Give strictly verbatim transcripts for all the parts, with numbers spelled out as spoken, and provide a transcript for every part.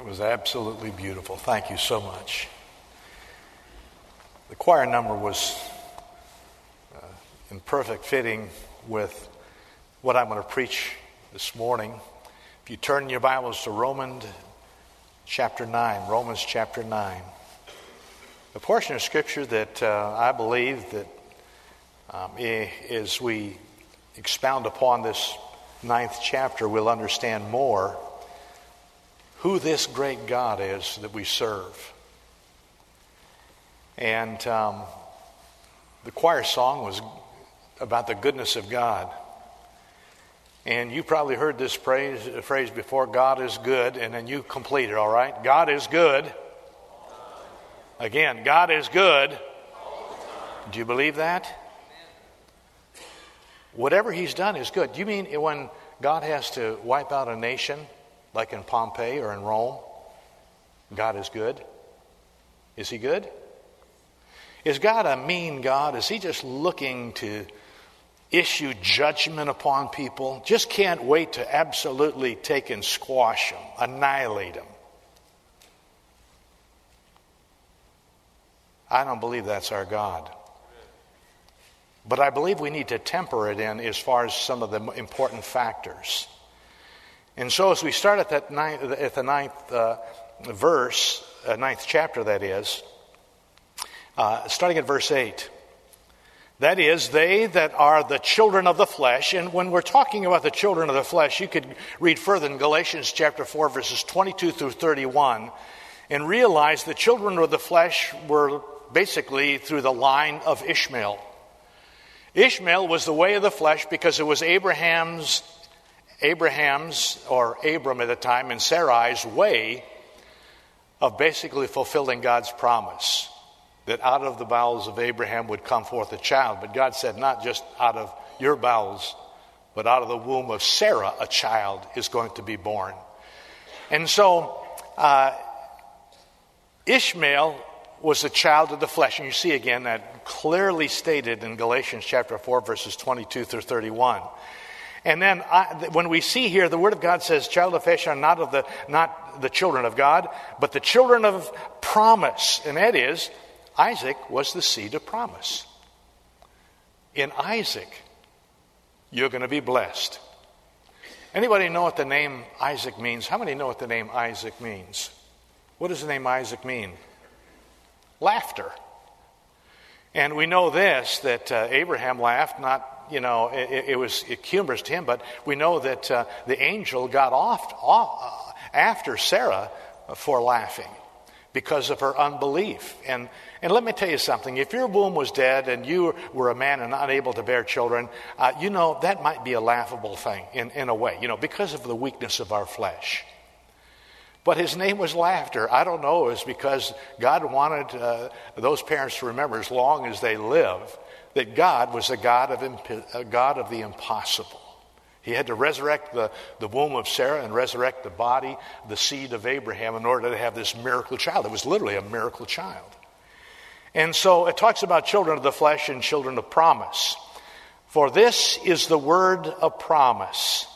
It was absolutely beautiful. Thank you so much. The choir number was uh, in perfect fitting with what I'm going to preach this morning. If you turn your Bibles to Romans chapter nine, Romans chapter nine, a portion of Scripture that uh, I believe that um, as we expound upon this ninth chapter, we'll understand more who this great God is that we serve. And um, the choir song was about the goodness of God. And you probably heard this phrase, phrase before, God is good, and then you complete it, all right? God is good. Again, God is good. Do you believe that? Whatever he's done is good. Do you mean when God has to wipe out a nation, like in Pompeii or in Rome, God is good? Is he good? Is God a mean God? Is he just looking to issue judgment upon people? Just can't wait to absolutely take and squash them, annihilate them. I don't believe that's our God. But I believe we need to temper it in as far as some of the important factors. And so as we start at that ninth, at the ninth uh, verse, uh, ninth chapter that is, uh, starting at verse eight. That is, they that are the children of the flesh. And when we're talking about the children of the flesh, you could read further in Galatians chapter four, verses twenty-two through thirty-one, and realize the children of the flesh were basically through the line of Ishmael. Ishmael was the way of the flesh because it was Abraham's, Abraham's, or Abram at the time, and Sarai's way of basically fulfilling God's promise, that out of the bowels of Abraham would come forth a child. But God said, not just out of your bowels, but out of the womb of Sarah, a child is going to be born. And so, uh, Ishmael was the child of the flesh. And you see again that clearly stated in Galatians chapter four, verses twenty-two through thirty-one. And then I, when we see here, the Word of God says, child of flesh are not of the not the children of God, but the children of promise. And that is, Isaac was the seed of promise. In Isaac, you're going to be blessed. Anybody know what the name Isaac means? How many know what the name Isaac means? What does the name Isaac mean? Laughter. And we know this, that uh, Abraham laughed, not, you know, it, it was humorous to him, but we know that uh, the angel got off, off uh, after Sarah for laughing because of her unbelief. And and let me tell you something. If your womb was dead and you were a man and unable to bear children, uh, you know, that might be a laughable thing in, in a way, you know, because of the weakness of our flesh. But his name was Laughter. I don't know, it was because God wanted uh, those parents to remember as long as they live that God was a God of imp- a God of the impossible. He had to resurrect the, the womb of Sarah and resurrect the body, the seed of Abraham, in order to have this miracle child. It was literally a miracle child. And so it talks about children of the flesh and children of promise. For this is the word of promise.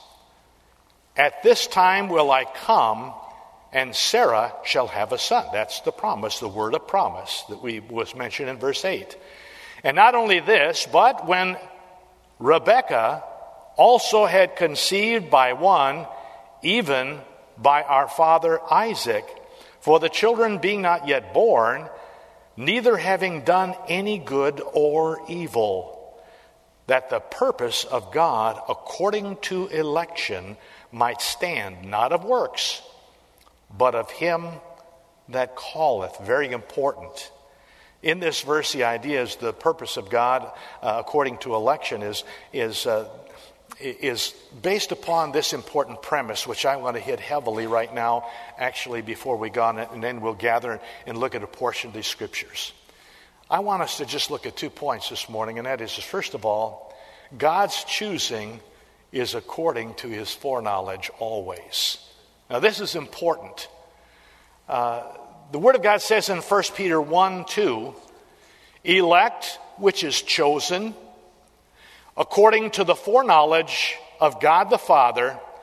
At this time will I come, and Sarah shall have a son. That's the promise, the word of promise that we was mentioned in verse eight. And not only this, but when Rebekah also had conceived by one, even by our father Isaac, for the children being not yet born, neither having done any good or evil, that the purpose of God according to election might stand, not of works, but of him that calleth. Very important. In this verse, the idea is the purpose of God uh, according to election is is uh, is based upon this important premise, which I want to hit heavily right now, actually, before we go on, and then we'll gather and look at a portion of these scriptures. I want us to just look at two points this morning, and that is, first of all, God's choosing is according to his foreknowledge always. Now, this is important. Uh, the Word of God says in First Peter one two, elect, which is chosen, according to the foreknowledge of God the Father,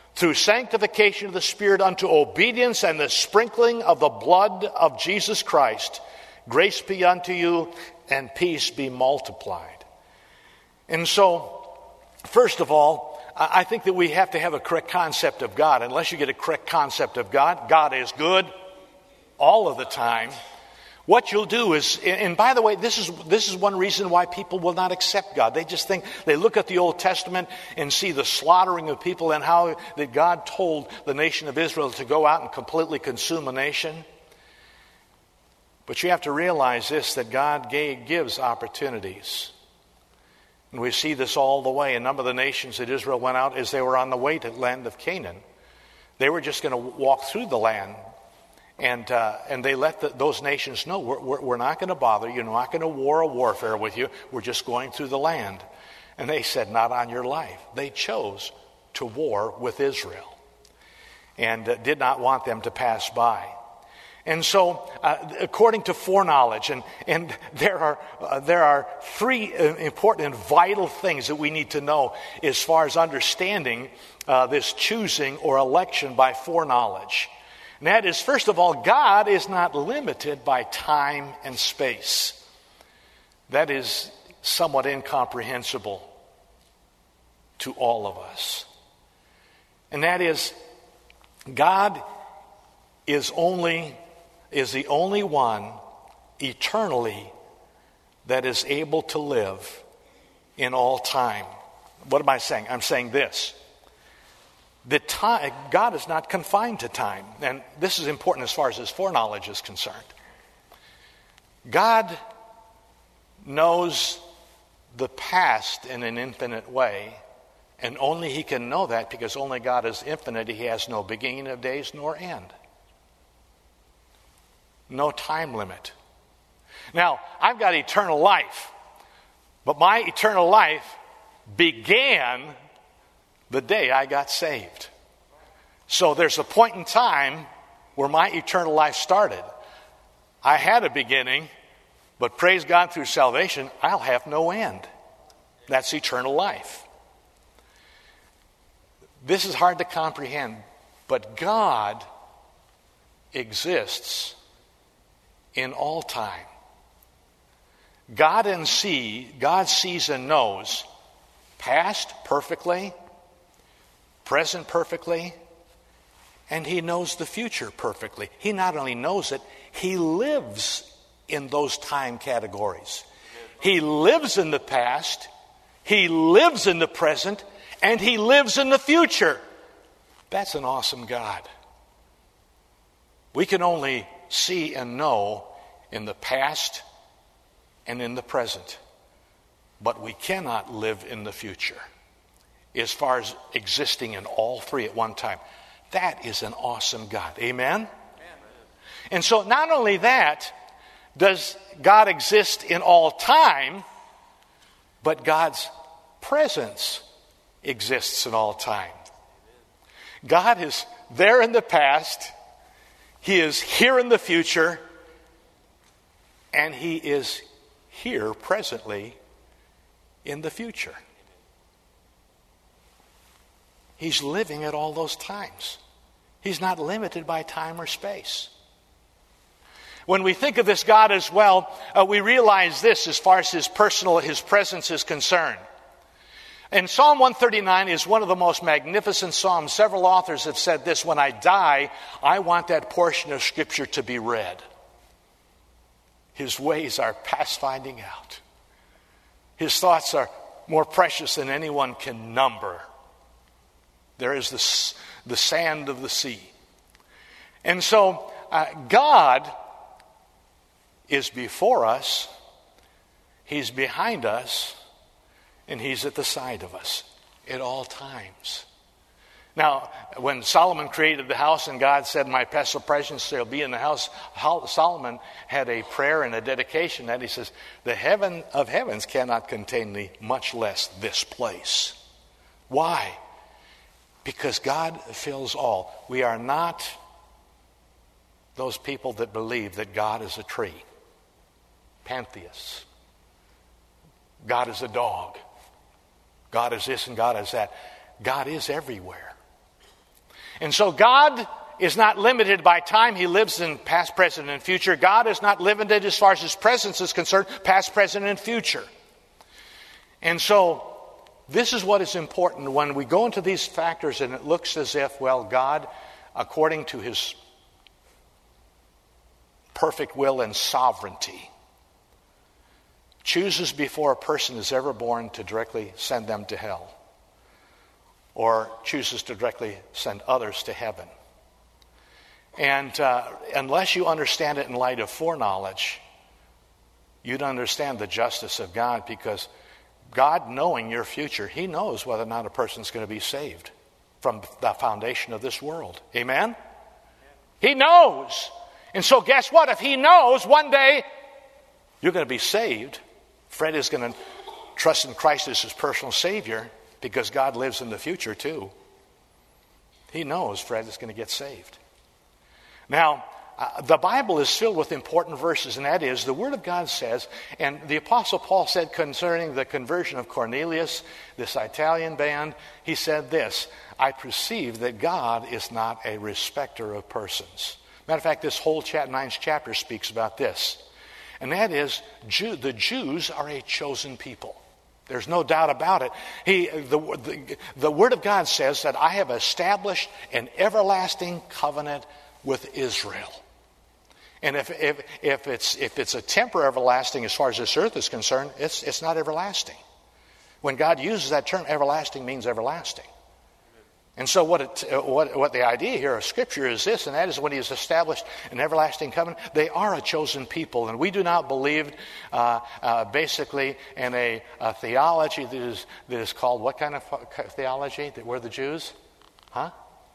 through sanctification of the Spirit unto obedience and the sprinkling of the blood of Jesus Christ, grace be unto you and peace be multiplied. And so, first of all, I think that we have to have a correct concept of God. Unless you get a correct concept of God, God is good all of the time. What you'll do is, and by the way, this is this is one reason why people will not accept God. They just think, they look at the Old Testament and see the slaughtering of people and how that God told the nation of Israel to go out and completely consume a nation. But you have to realize this, that God gave, gives opportunities. And we see this all the way. A number of the nations that Israel went out as they were on the way to the land of Canaan. They were just going to walk through the land. And uh, and they let the, those nations know, we're, we're, we're not going to bother you. We're not going to war a warfare with you. We're just going through the land. And they said, not on your life. They chose to war with Israel and uh, did not want them to pass by. And so, uh, according to foreknowledge, and, and there are uh, there are three uh, important and vital things that we need to know as far as understanding uh, this choosing or election by foreknowledge. And that is, first of all, God is not limited by time and space. That is somewhat incomprehensible to all of us. And that is, God is only is the only one eternally that is able to live in all time. What am I saying? I'm saying this. The time, God is not confined to time. And this is important as far as his foreknowledge is concerned. God knows the past in an infinite way, and only he can know that because only God is infinite. He has no beginning of days nor end. No time limit. Now, I've got eternal life, but my eternal life began the day I got saved. So there's a point in time where my eternal life started. I had a beginning, but praise God, through salvation, I'll have no end. That's eternal life. This is hard to comprehend, but God exists in all time. God and see, God sees and knows past perfectly, present perfectly, and he knows the future perfectly. He not only knows it, he lives in those time categories. He lives in the past, he lives in the present, and he lives in the future. That's an awesome God. We can only see and know in the past and in the present, but we cannot live in the future as far as existing in all three at one time. That is an awesome God. Amen? And so not only that does God exist in all time, but God's presence exists in all time. God is there in the past, he is here in the future, and he is here presently in the future. He's living at all those times. He's not limited by time or space. When we think of this God as well, uh, we realize this as far as his personal, his presence is concerned. And Psalm one thirty-nine is one of the most magnificent psalms. Several authors have said this: when I die, I want that portion of Scripture to be read. His ways are past finding out. His thoughts are more precious than anyone can number. There is the, the sand of the sea. And so uh, God is before us, he's behind us, and he's at the side of us at all times. Now, when Solomon created the house and God said, my special presence shall be in the house, Solomon had a prayer and a dedication that he says, the heaven of heavens cannot contain thee, much less this place. Why? Because God fills all. We are not those people that believe that God is a tree. Pantheists. God is a dog. God is this and God is that. God is everywhere. And so God is not limited by time. He lives in past, present, and future. God is not limited as far as his presence is concerned, past, present, and future. And so this is what is important when we go into these factors and it looks as if, well, God, according to his perfect will and sovereignty, chooses before a person is ever born to directly send them to hell, or chooses to directly send others to heaven. And uh, unless you understand it in light of foreknowledge, you don't understand the justice of God, because God, knowing your future, he knows whether or not a person's going to be saved from the foundation of this world. Amen? He knows. And so guess what? If he knows one day you're going to be saved, Fred is going to trust in Christ as his personal Savior, because God lives in the future too. He knows Fred is going to get saved. Now, uh, the Bible is filled with important verses, and that is, the Word of God says, and the Apostle Paul said concerning the conversion of Cornelius, this Italian band, he said this: I perceive that God is not a respecter of persons. Matter of fact, this whole chapter, ninth chapter speaks about this. And that is, Jew, the Jews are a chosen people. There's no doubt about it. He, the, the, the Word of God says that I have established an everlasting covenant with Israel. And if, if, if, it's, if it's a temporary everlasting as far as this earth is concerned, it's, it's not everlasting. When God uses that term, everlasting means everlasting. And so what, it, what, what the idea here of Scripture is this, and that is, when he has established an everlasting covenant, they are a chosen people. And we do not believe uh, uh, basically in a, a theology that is, that is called, what kind of theology? That we're the Jews? Huh?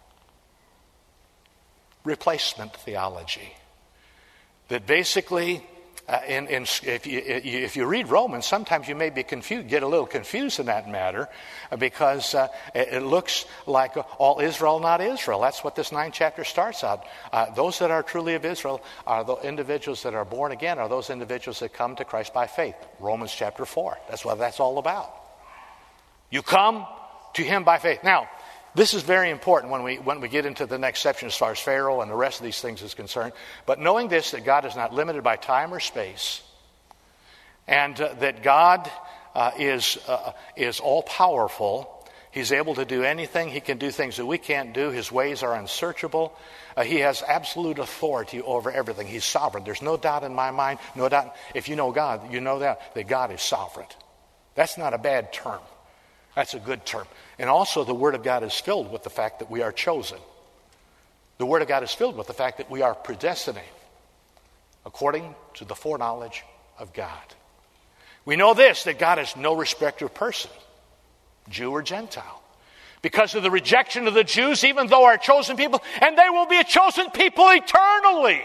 Replacement theology. That basically, uh, in, in, if, you, if you read Romans, sometimes you may be confused, get a little confused in that matter, uh, because uh, it, it looks like all Israel, not Israel. That's what this ninth chapter starts out. Uh, those that are truly of Israel are the individuals that are born again, are those individuals that come to Christ by faith. Romans chapter four. That's what that's all about. You come to him by faith. Now, this is very important when we when we get into the next section as far as Pharaoh and the rest of these things is concerned. But knowing this, that God is not limited by time or space, and uh, that God uh, is uh, is all powerful. He's able to do anything. He can do things that we can't do. His ways are unsearchable. Uh, he has absolute authority over everything. He's sovereign. There's no doubt in my mind. No doubt. If you know God, you know that that God is sovereign. That's not a bad term. That's a good term. And also, the Word of God is filled with the fact that we are chosen. The Word of God is filled with the fact that we are predestinated according to the foreknowledge of God. We know this, that God is no respecter of person, Jew or Gentile. Because of the rejection of the Jews, even though our chosen people, and they will be a chosen people eternally.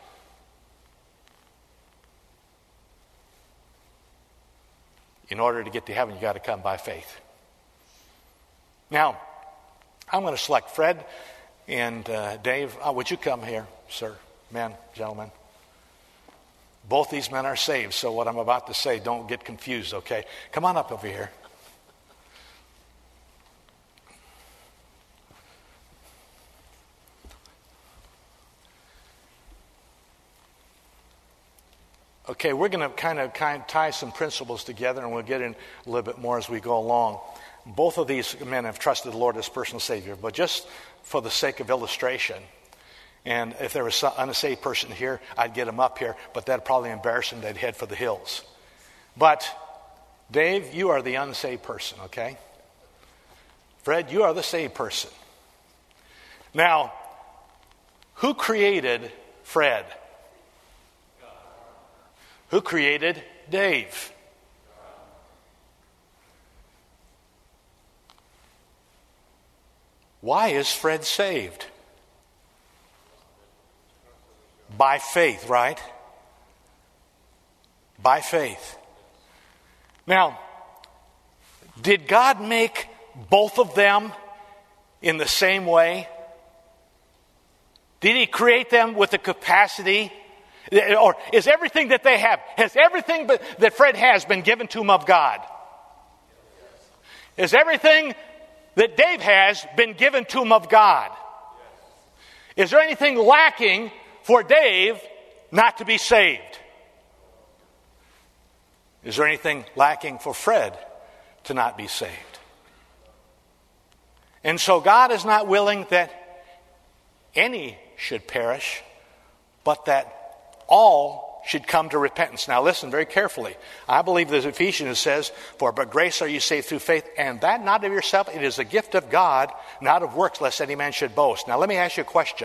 In order to get to heaven, you got to come by faith. Now, I'm going to select Fred and uh, Dave. Oh, would you come here, sir, men, gentlemen? Both these men are saved, so what I'm about to say, don't get confused, okay? Come on up over here. Okay, we're going to kind of kind of tie some principles together, and we'll get in a little bit more as we go along. Both of these men have trusted the Lord as personal Savior, but just for the sake of illustration, and if there was an unsaved person here, I'd get them up here, but that'd probably embarrass them. They'd head for the hills. But Dave, you are the unsaved person, okay? Fred, you are the saved person. Now, who created Fred? Who created Dave? Why is Fred saved? By faith, right? By faith. Now, did God make both of them in the same way? Did he create them with the capacity? Or is everything that they have, has everything that Fred has been given to him of God? Is everything that Dave has been given to him of God? Is there anything lacking for Dave not to be saved? Is there anything lacking for Fred to not be saved? And so God is not willing that any should perish, but that all should come to repentance. Now listen very carefully. I believe that Ephesians says, for by grace are you saved through faith, and that not of yourself, it is a gift of God, not of works, lest any man should boast. Now let me ask you a question.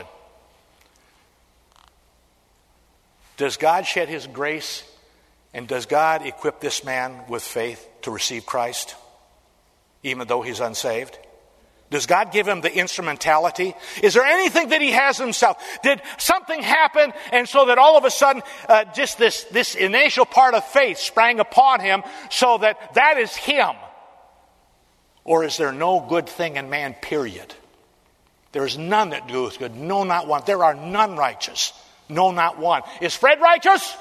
Does God shed his grace, and does God equip this man with faith to receive Christ, even though he's unsaved? Does God give him the instrumentality? Is there anything that he has himself? Did something happen and so that all of a sudden uh, just this, this initial part of faith sprang upon him so that that is him? Or is there no good thing in man, period? There is none that doeth good, no, not one. There are none righteous, no, not one. Is Fred righteous?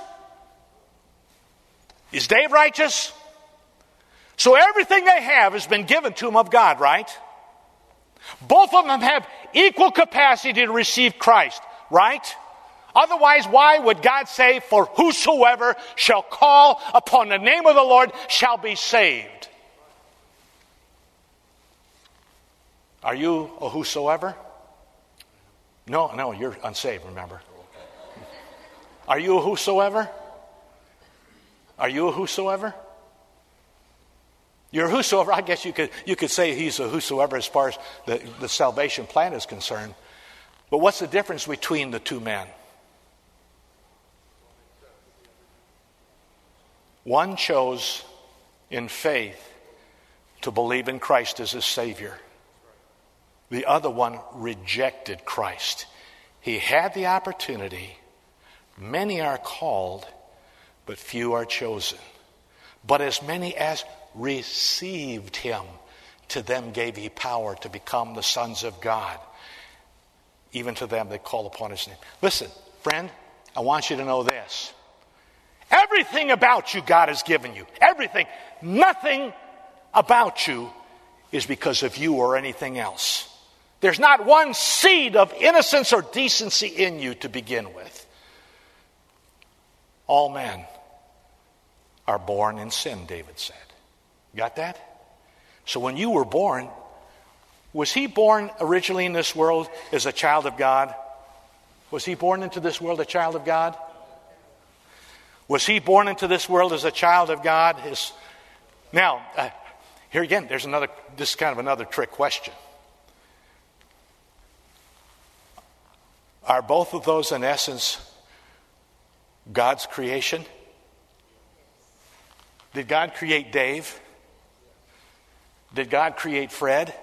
Is Dave righteous? So everything they have has been given to them of God, right? Both of them have equal capacity to receive Christ, right? Otherwise, why would God say, for whosoever shall call upon the name of the Lord shall be saved? Are you a whosoever? No, no, you're unsaved, remember. Are you a whosoever? Are you a whosoever? You're a whosoever. I guess you could you could say he's a whosoever as far as the, the salvation plan is concerned. But what's the difference between the two men? One chose in faith to believe in Christ as his Savior. The other one rejected Christ. He had the opportunity. Many are called, but few are chosen. But as many as received him, to them gave he power to become the sons of God, even to them that call upon his name. Listen, friend, I want you to know this. Everything about you God has given you. Everything. Nothing about you is because of you or anything else. There's not one seed of innocence or decency in you to begin with. All men are born in sin, David said. Got that? So when you were born, was he born originally in this world as a child of God? Was he born into this world a child of God? Was he born into this world as a child of God? His... Now, uh, here again, there's another, this is kind of another trick question. Are both of those in essence God's creation? Did God create Dave? Did God create Fred?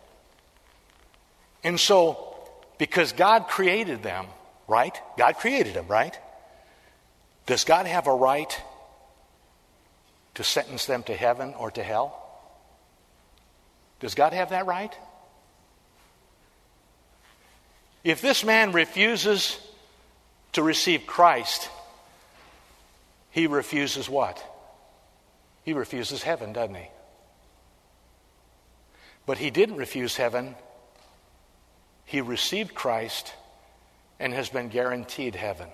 And so, because God created them, right? God created them, right? Does God have a right to sentence them to heaven or to hell? Does God have that right? If this man refuses to receive Christ, he refuses what? He refuses heaven, doesn't he? But he didn't refuse heaven. He received Christ and has been guaranteed heaven.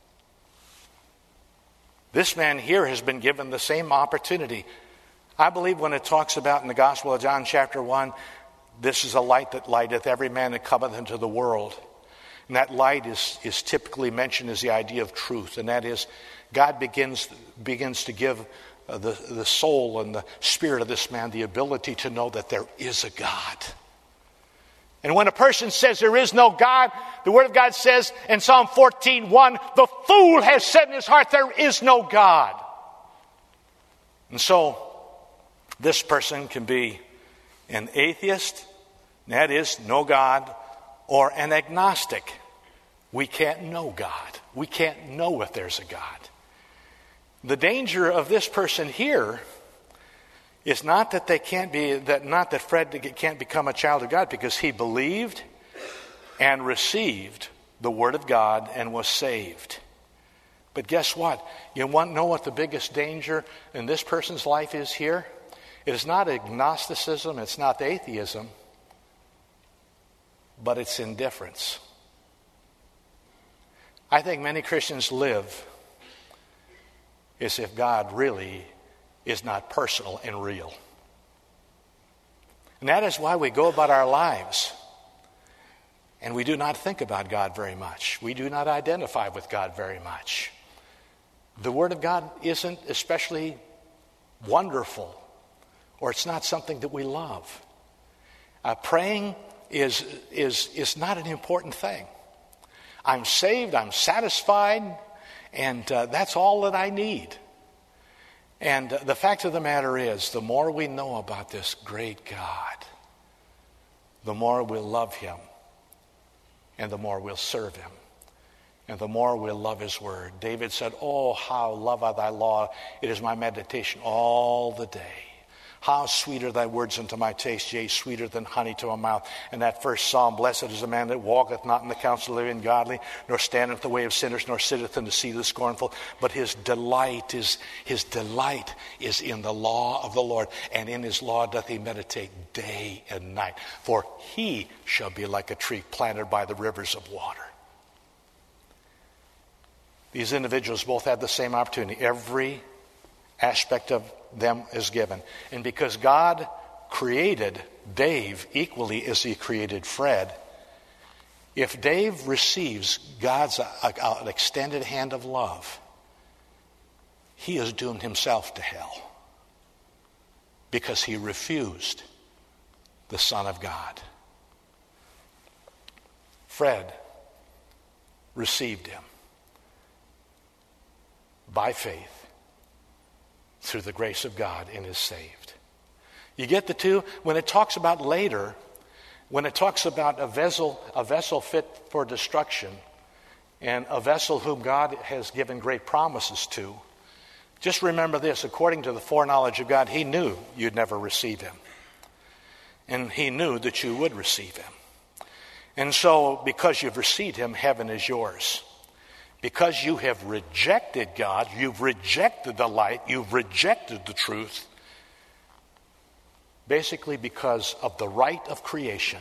This man here has been given the same opportunity. I believe when it talks about in the Gospel of John chapter one, this is a light that lighteth every man that cometh into the world. And that light is, is typically mentioned as the idea of truth. And that is, God begins, begins to give uh, the, the soul and the spirit of this man the ability to know that there is a God. And when a person says there is no God, the Word of God says in Psalm fourteen one, the fool has said in his heart, there is no God. And so, this person can be an atheist, that is, no God, or an agnostic. We can't know God. We can't know if there's a God. The danger of this person here is not that they can't be, that not that Fred can't become a child of God, because he believed and received the Word of God and was saved. But guess what? You want to know what the biggest danger in this person's life is here? It is not agnosticism, it's not atheism, but it's indifference. I think many Christians live as if God really is not personal and real. And that is why we go about our lives and we do not think about God very much. We do not identify with God very much. The Word of God isn't especially wonderful, or it's not something that we love. Uh, praying is, is, is not an important thing. I'm saved, I'm satisfied, and uh, that's all that I need. And uh, the fact of the matter is, the more we know about this great God, the more we'll love Him, and the more we'll serve Him, and the more we'll love His Word. David said, "Oh, how love I thy law. It is my meditation all the day. How sweet are thy words unto my taste, yea, sweeter than honey to my mouth." And that first psalm, "Blessed is the man that walketh not in the counsel of the ungodly, nor standeth in the way of sinners, nor sitteth in the seat of the scornful, but his delight is his delight is in the law of the Lord, and in his law doth he meditate day and night. For he shall be like a tree planted by the rivers of water." These individuals both had the same opportunity. Every aspect of them is given. And because God created Dave equally as He created Fred, if Dave receives God's a, a, an extended hand of love, he is doomed himself to hell because he refused the Son of God. Fred received Him by faith through the grace of God and is saved. You get the two? When it talks about later, when it talks about a vessel, a vessel fit for destruction, and a vessel whom God has given great promises to, just remember this: according to the foreknowledge of God, He knew you'd never receive Him. And He knew that you would receive Him. And so, because you've received Him, heaven is yours. Because you have rejected God, you've rejected the light, you've rejected the truth, basically because of the right of creation,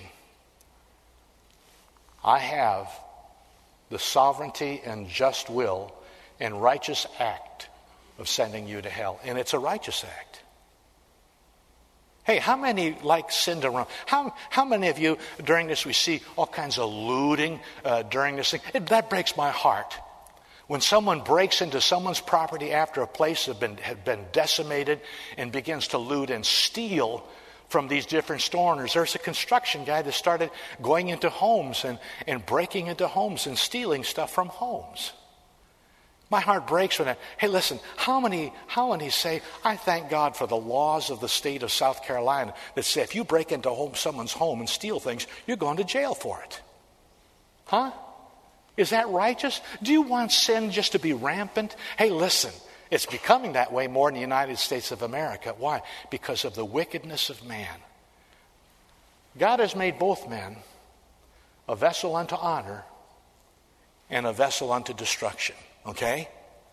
I have the sovereignty and just will and righteous act of sending you to hell. And it's a righteous act. Hey, how many like sin to run? How, how many of you, during this, we see all kinds of looting uh, during this thing? It, that breaks my heart. When someone breaks into someone's property after a place had been, had been decimated and begins to loot and steal from these different store owners. There's a construction guy that started going into homes and, and breaking into homes and stealing stuff from homes. My heart breaks when I, hey, listen, how many, how many say, I thank God for the laws of the state of South Carolina that say if you break into home, someone's home and steal things, you're going to jail for it. Huh? Is that righteous? Do you want sin just to be rampant? Hey, listen, it's becoming that way more in the United States of America. Why? Because of the wickedness of man. God has made both men a vessel unto honor and a vessel unto destruction. Okay?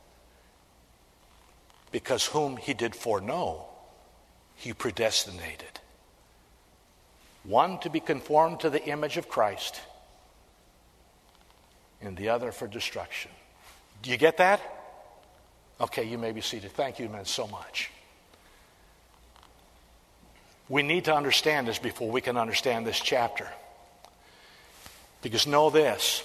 Because whom He did foreknow, He predestinated. One to be conformed to the image of Christ, and the other for destruction. Do you get that? Okay, you may be seated. Thank you, men, so much. We need to understand this before we can understand this chapter. Because know this,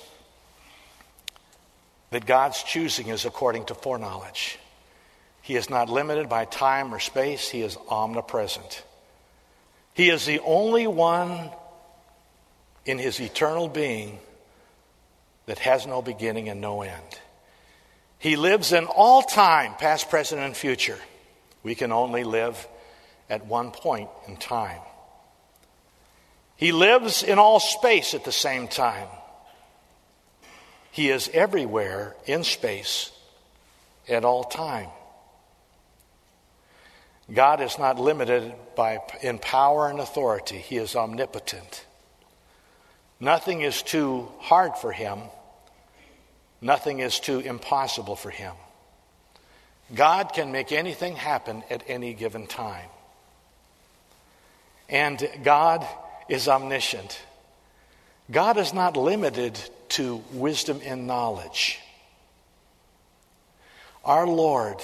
that God's choosing is according to foreknowledge. He is not limited by time or space. He is omnipresent. He is the only one in His eternal being that has no beginning and no end. He lives in all time, past, present, and future. We can only live at one point in time. He lives in all space at the same time. He is everywhere in space at all time. God is not limited by in power and authority. He is omnipotent. Nothing is too hard for Him. Nothing is too impossible for Him. God can make anything happen at any given time. And God is omniscient. God is not limited to wisdom and knowledge. Our Lord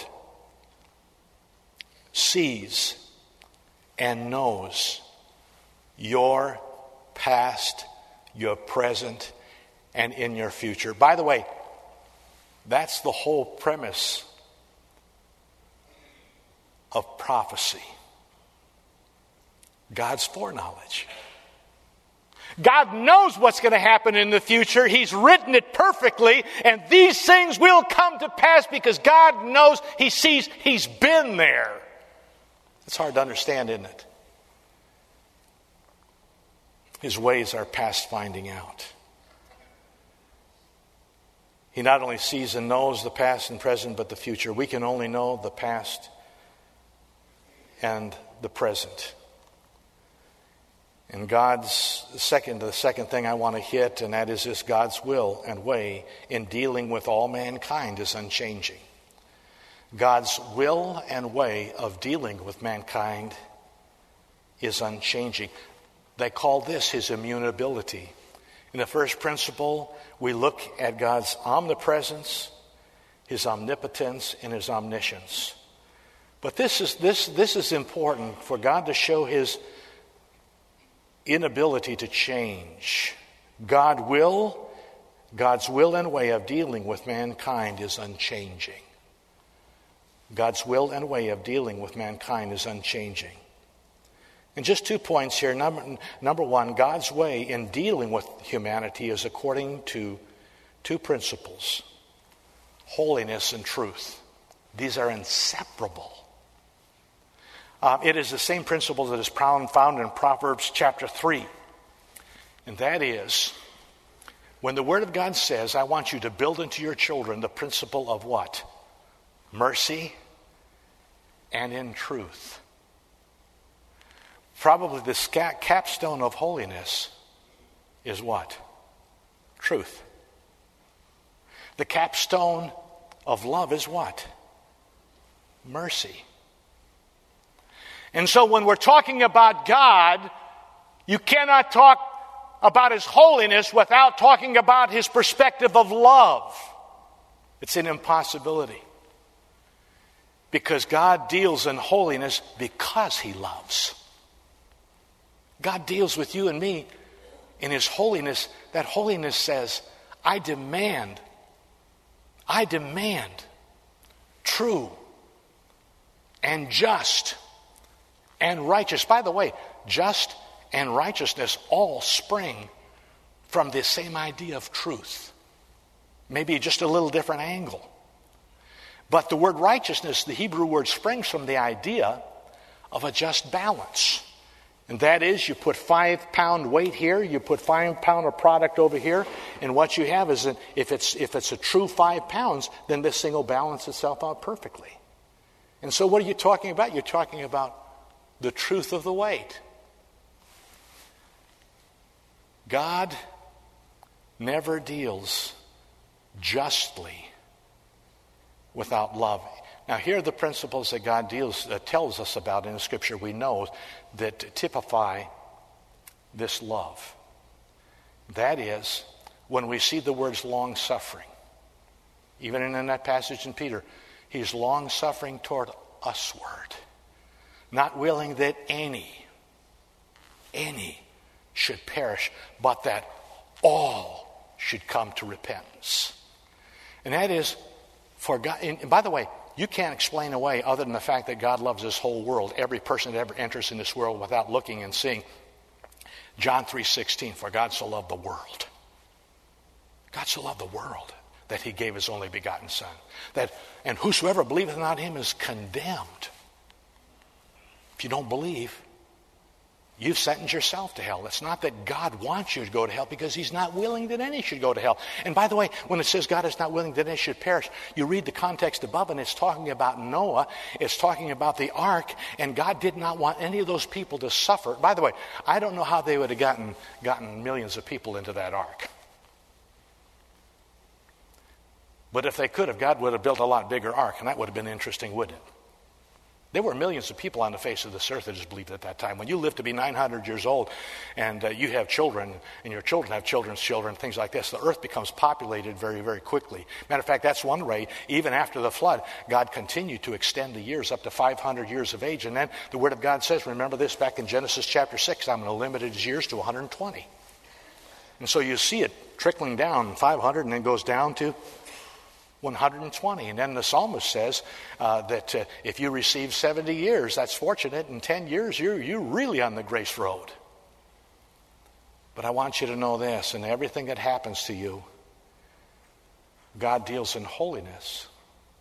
sees and knows your past, your present, and in your future. By the way, that's the whole premise of prophecy. God's foreknowledge. God knows what's going to happen in the future. He's written it perfectly, and these things will come to pass because God knows, He sees, He's been there. It's hard to understand, isn't it? His ways are past finding out. He not only sees and knows the past and present, but the future. We can only know the past and the present. And God's second, the second thing I want to hit, and that is this: God's will and way in dealing with all mankind is unchanging. God's will and way of dealing with mankind is unchanging. They call this His immutability. In the first principle, we look at God's omnipresence, His omnipotence, and His omniscience. But this is this this is important for God to show His inability to change. God will, God's will and way of dealing with mankind is unchanging. God's will and way of dealing with mankind is unchanging. And just two points here. Number, number one, God's way in dealing with humanity is according to two principles: holiness and truth. These are inseparable. Uh, it is the same principle that is found in Proverbs chapter three. And that is, when the Word of God says, I want you to build into your children the principle of what? Mercy and in truth. Probably the sca- capstone of holiness is what? Truth. The capstone of love is what? Mercy. And so when we're talking about God, you cannot talk about His holiness without talking about His perspective of love. It's an impossibility. Because God deals in holiness because He loves. God deals with you and me in His holiness. That holiness says, I demand, I demand true and just and righteous. By the way, just and righteousness all spring from this same idea of truth. Maybe just a little different angle. But the word righteousness, the Hebrew word, springs from the idea of a just balance. And that is, you put five pound weight here, you put five pound of product over here, and what you have is, that if it's if it's a true five pounds, then this thing will balance itself out perfectly. And so what are you talking about? You're talking about the truth of the weight. God never deals justly without love. Now, here are the principles that God deals, uh, tells us about in the Scripture we know that typify this love. That is, when we see the words long-suffering, even in that passage in Peter, He's long-suffering toward usward, not willing that any, any should perish, but that all should come to repentance. And that is, for God, and by the way, you can't explain away, other than the fact that God loves this whole world, every person that ever enters in this world, without looking and seeing John three sixteen, for God so loved the world. God so loved the world that He gave His only begotten Son. That, and whosoever believeth not Him is condemned. If you don't believe, you've sentenced yourself to hell. It's not that God wants you to go to hell, because He's not willing that any should go to hell. And by the way, when it says God is not willing that any should perish, you read the context above, and it's talking about Noah. It's talking about the ark, and God did not want any of those people to suffer. By the way, I don't know how they would have gotten, gotten millions of people into that ark. But if they could have, God would have built a lot bigger ark, and that would have been interesting, wouldn't it? There were millions of people on the face of this earth that just believed at that time. When you live to be nine hundred years old and uh, you have children and your children have children's children, things like this, the earth becomes populated very, very quickly. Matter of fact, that's one way, even after the flood, God continued to extend the years up to five hundred years of age. And then the Word of God says, remember this back in Genesis chapter six, I'm going to limit his years to one hundred twenty. And so you see it trickling down five hundred and then goes down to one hundred twenty. And then the psalmist says uh, that uh, if you receive seventy years, that's fortunate. In ten years, you're, you're really on the grace road. But I want you to know this, in everything that happens to you, God deals in holiness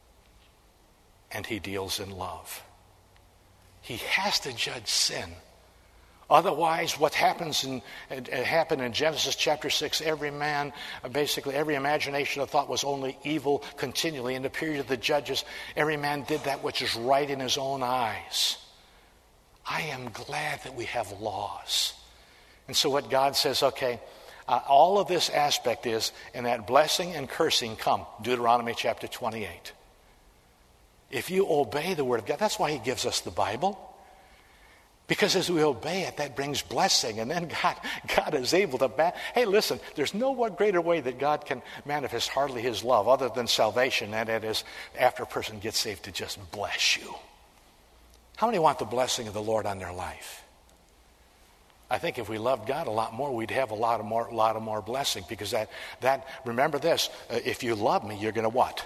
and he deals in love. He has to judge sin. Otherwise, what happens in, it happened in Genesis chapter six, every man, basically every imagination of thought was only evil continually. In the period of the judges, every man did that which is right in his own eyes. I am glad that we have laws. And so what God says, okay, uh, all of this aspect is, and that blessing and cursing come, Deuteronomy chapter twenty-eight. If you obey the Word of God, that's why he gives us the Bible. Because as we obey it, that brings blessing. And then God, God is able to... Man- hey, listen, there's no one greater way that God can manifest hardly his love other than salvation, and it is after a person gets saved to just bless you. How many want the blessing of the Lord on their life? I think if we loved God a lot more, we'd have a lot of more, lot of more blessing. Because that, that remember this, uh, if you love me, you're going to what?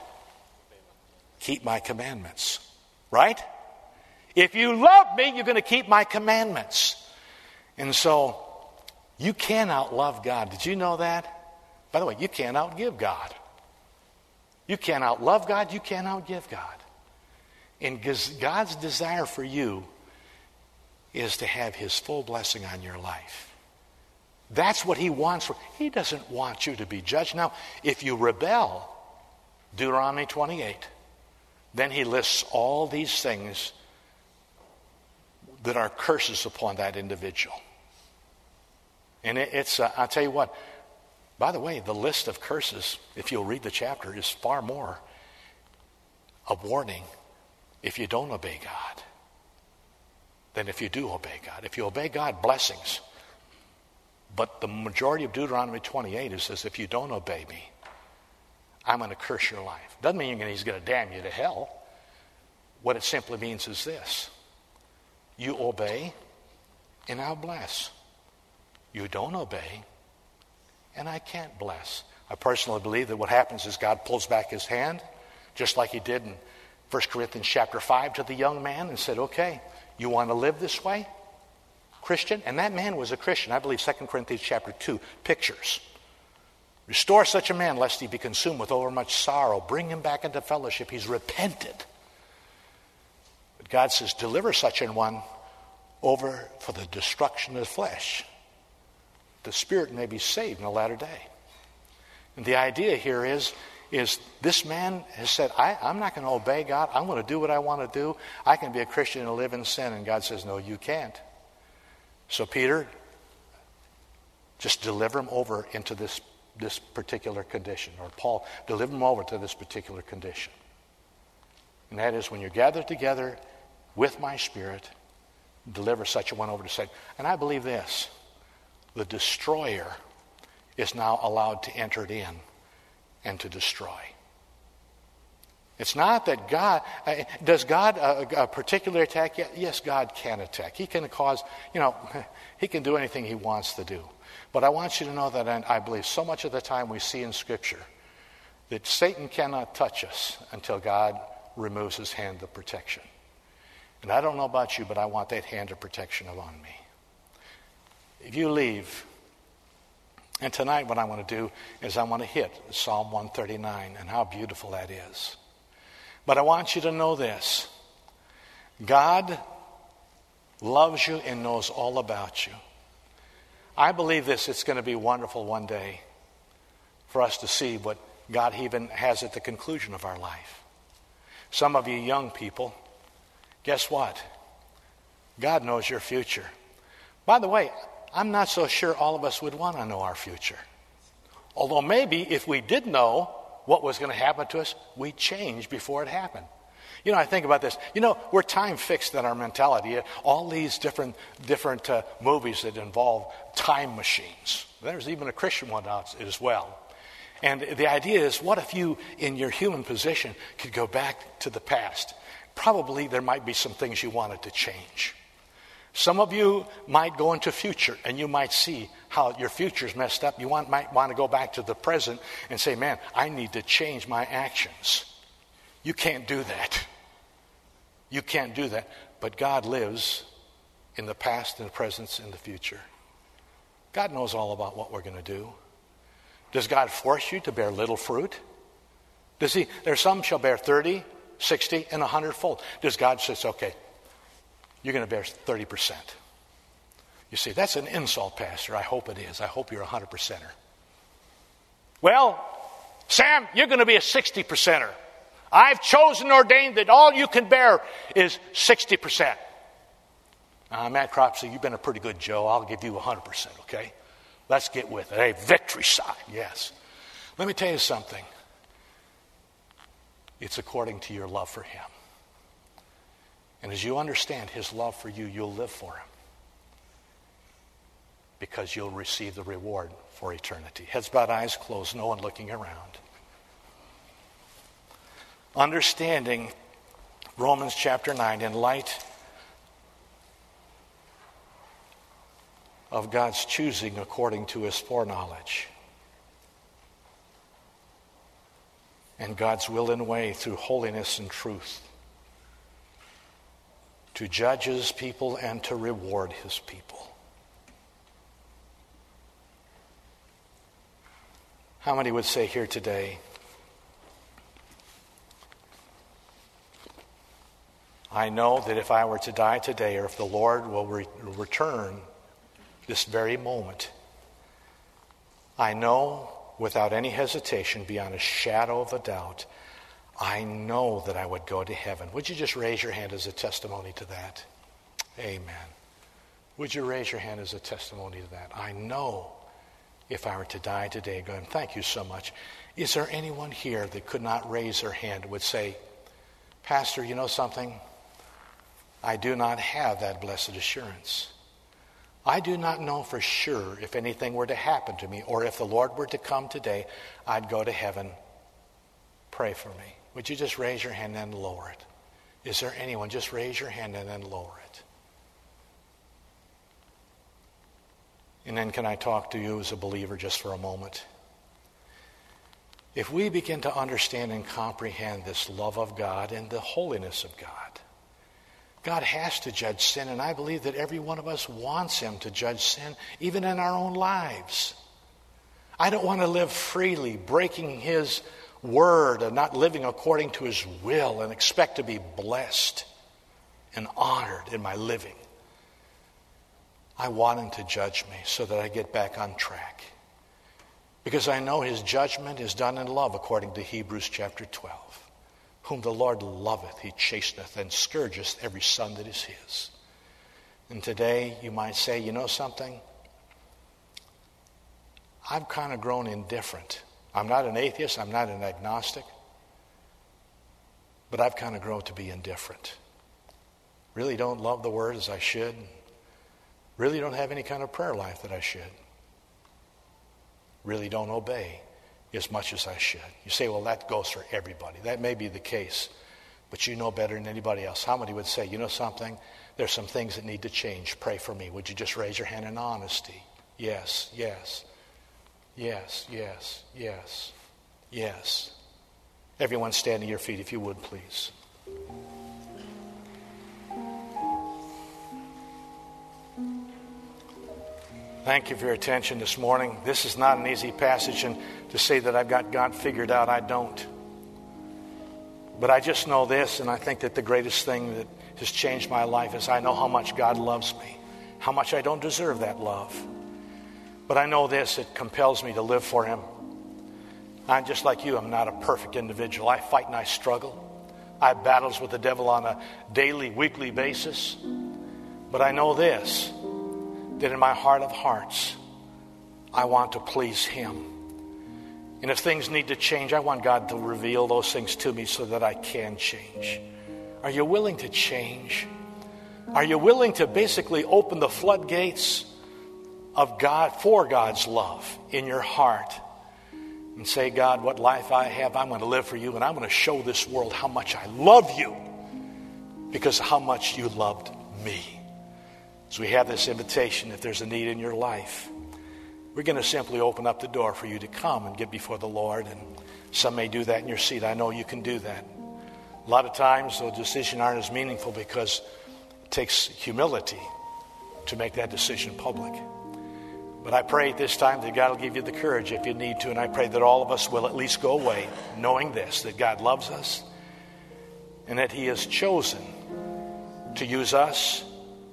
Keep my commandments. Right? If you love me, you're going to keep my commandments. And so, you can't outlove God. Did you know that? By the way, you can't outgive God. You can't outlove God. You can't outgive God. And God's desire for you is to have his full blessing on your life. That's what he wants. For, he doesn't want you to be judged. Now, if you rebel, Deuteronomy twenty-eight, then he lists all these things that are curses upon that individual. And it, it's, uh, I'll tell you what, by the way, the list of curses, if you'll read the chapter, is far more a warning if you don't obey God than if you do obey God. If you obey God, blessings. But the majority of Deuteronomy twenty-eight is says, if you don't obey me, I'm going to curse your life. Doesn't mean he's going to damn you to hell. What it simply means is this. You obey, and I'll bless. You don't obey, and I can't bless. I personally believe that what happens is God pulls back his hand, just like he did in First Corinthians chapter five to the young man, and said, okay, you want to live this way, Christian? And that man was a Christian. I believe Second Corinthians chapter two pictures. Restore such a man lest he be consumed with overmuch sorrow. Bring him back into fellowship. He's repented. But God says, deliver such an one over for the destruction of the flesh. The spirit may be saved in the latter day. And the idea here is, is this man has said, I, I'm not going to obey God. I'm going to do what I want to do. I can be a Christian and live in sin. And God says, no, you can't. So Peter, just deliver him over into this, this particular condition. Or Paul, deliver him over to this particular condition. And that is when you're gathered together with my spirit, deliver such a one over to Satan. And I believe this. The destroyer is now allowed to enter in and to destroy. It's not that God, uh, does God uh, a particular attack? Yes, God can attack. He can cause, you know, he can do anything he wants to do. But I want you to know that I believe so much of the time we see in Scripture that Satan cannot touch us until God removes his hand of protection. And I don't know about you, but I want that hand of protection upon me. If you leave, and tonight what I want to do is I want to hit Psalm one thirty-nine and how beautiful that is. But I want you to know this. God loves you and knows all about you. I believe this, it's going to be wonderful one day for us to see what God even has at the conclusion of our life. Some of you young people, guess what? God knows your future. By the way, I'm not so sure all of us would want to know our future. Although maybe if we did know what was going to happen to us, we'd change before it happened. You know, I think about this. You know, we're time fixed in our mentality. All these different different uh, movies that involve time machines. There's even a Christian one out as well. And the idea is, what if you, in your human position, could go back to the past? Probably there might be some things you wanted to change. Some of you might go into future, and you might see how your future's messed up. You want, might want to go back to the present and say, man, I need to change my actions. You can't do that. You can't do that. But God lives in the past, in the present, and the future. God knows all about what we're going to do. Does God force you to bear little fruit? Does he? There's some shall bear thirty, sixty, and a hundredfold. Does God say, okay, you're going to bear thirty percent? You see, that's an insult, Pastor. I hope it is. I hope you're a hundred percenter. Well, Sam, you're going to be a sixty percenter. I've chosen and ordained that all you can bear is sixty percent. Uh, Matt Cropsey, you've been a pretty good Joe. I'll give you one hundred percent, okay? Let's get with it. Hey, victory side, yes. Let me tell you something. It's according to your love for him. And as you understand his love for you, you'll live for him. Because you'll receive the reward for eternity. Heads bowed, eyes closed, no one looking around. Understanding Romans chapter nine in light of God's choosing according to his foreknowledge, and God's will and way through holiness and truth to judge his people and to reward his people. How many would say here today, I know that if I were to die today, or if the Lord will re- return this very moment, I know without any hesitation, beyond a shadow of a doubt, I know that I would go to heaven. Would you just raise your hand as a testimony to that? Amen. Would you raise your hand as a testimony to that? I know if I were to die today, going, thank you so much. Is there anyone here that could not raise their hand and would say, Pastor, you know something? I do not have that blessed assurance. I do not know for sure if anything were to happen to me, or if the Lord were to come today, I'd go to heaven. Pray for me. Would you just raise your hand and lower it? Is there anyone? Just raise your hand and then lower it. And then can I talk to you as a believer just for a moment? If we begin to understand and comprehend this love of God and the holiness of God, God has to judge sin, and I believe that every one of us wants him to judge sin, even in our own lives. I don't want to live freely, breaking his word and not living according to his will, and expect to be blessed and honored in my living. I want him to judge me so that I get back on track. Because I know his judgment is done in love, according to Hebrews chapter twelve. Whom the Lord loveth, he chasteneth, and scourgeth every son that is his. And today you might say, you know something? I've kind of grown indifferent. I'm not an atheist, I'm not an agnostic, but I've kind of grown to be indifferent. Really don't love the word as I should. Really don't have any kind of prayer life that I should. Really don't obey as much as I should. You say, well, that goes for everybody. That may be the case, but you know better than anybody else. How many would say, you know something? There's some things that need to change. Pray for me. Would you just raise your hand in honesty? Yes, yes, yes, yes, yes, yes. Everyone stand to your feet if you would, please. Thank you for your attention this morning. This is not an easy passage, and to say that I've got God figured out, I don't. But I just know this, and I think that the greatest thing that has changed my life is I know how much God loves me, how much I don't deserve that love. But I know this, it compels me to live for him. I'm just like you, I'm not a perfect individual. I fight and I struggle. I have battles with the devil on a daily, weekly basis. But I know this, that in my heart of hearts, I want to please him. And if things need to change, I want God to reveal those things to me so that I can change. Are you willing to change? Are you willing to basically open the floodgates of God, for God's love in your heart, and say, God, what life I have, I'm going to live for you, and I'm going to show this world how much I love you because of how much you loved me. So we have this invitation. If there's a need in your life, we're going to simply open up the door for you to come and get before the Lord. And some may do that in your seat. I know you can do that. A lot of times those decisions aren't as meaningful because it takes humility to make that decision public. But I pray at this time that God will give you the courage if you need to. And I pray that all of us will at least go away knowing this, that God loves us and that he has chosen to use us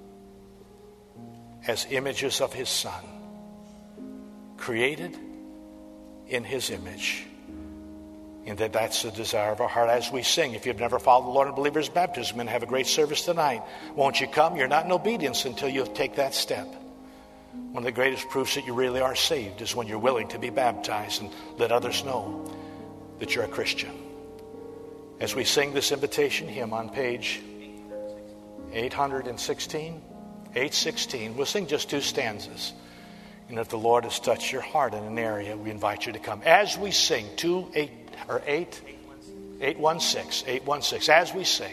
as images of his Son, created in his image. And that that's the desire of our heart as we sing. If you've never followed the Lord in believer's baptism and have a great service tonight, won't you come? You're not in obedience until you take that step. One of the greatest proofs that you really are saved is when you're willing to be baptized and let others know that you're a Christian. As we sing this invitation hymn on page eight sixteen, eight sixteen, we'll sing just two stanzas. And if the Lord has touched your heart in an area, we invite you to come. As we sing, two, eight, or eight, eight one six, eight one six, as we sing.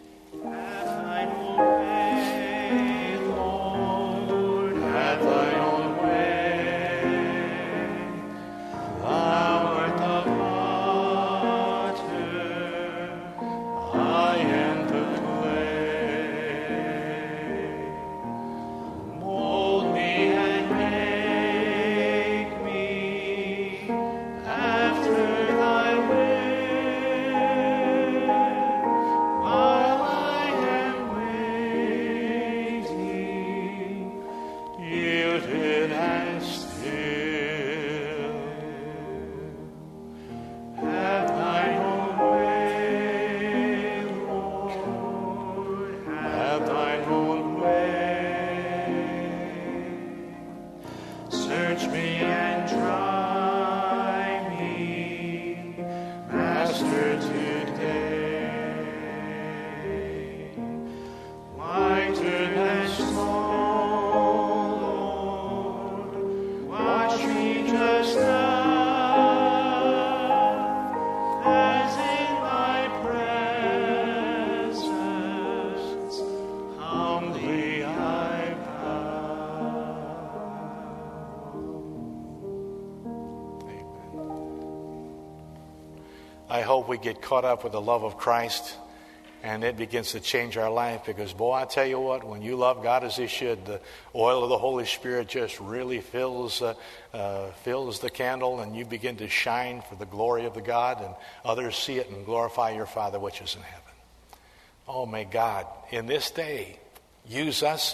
I hope we get caught up with the love of Christ and it begins to change our life, because, boy, I tell you what, when you love God as he should, the oil of the Holy Spirit just really fills uh, uh, fills the candle, and you begin to shine for the glory of the God, and others see it and glorify your Father which is in heaven. Oh, may God, in this day, use us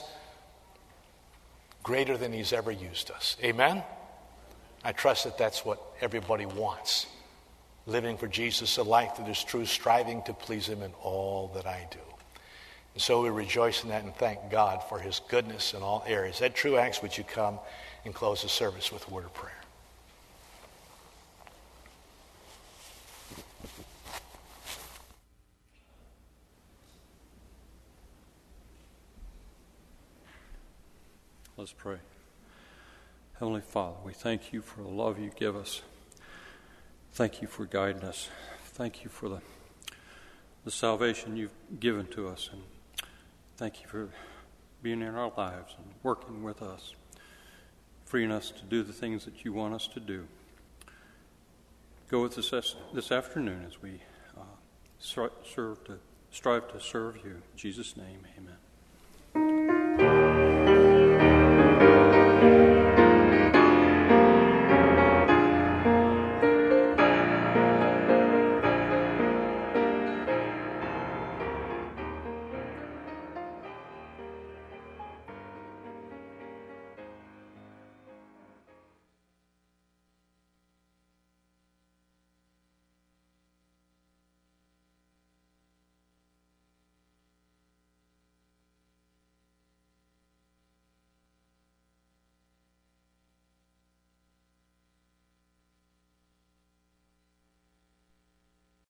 greater than he's ever used us. Amen? I trust that that's what everybody wants. Living for Jesus, a life that is true, striving to please him in all that I do. And so we rejoice in that and thank God for his goodness in all areas. Ed Truax, would you come and close the service with a word of prayer? Let's pray. Heavenly Father, we thank you for the love you give us. Thank you for guiding us. Thank you for the, the salvation you've given to us. And thank you for being in our lives and working with us, freeing us to do the things that you want us to do. Go with us this afternoon as we uh, serve to, strive to serve you. In Jesus' name, amen.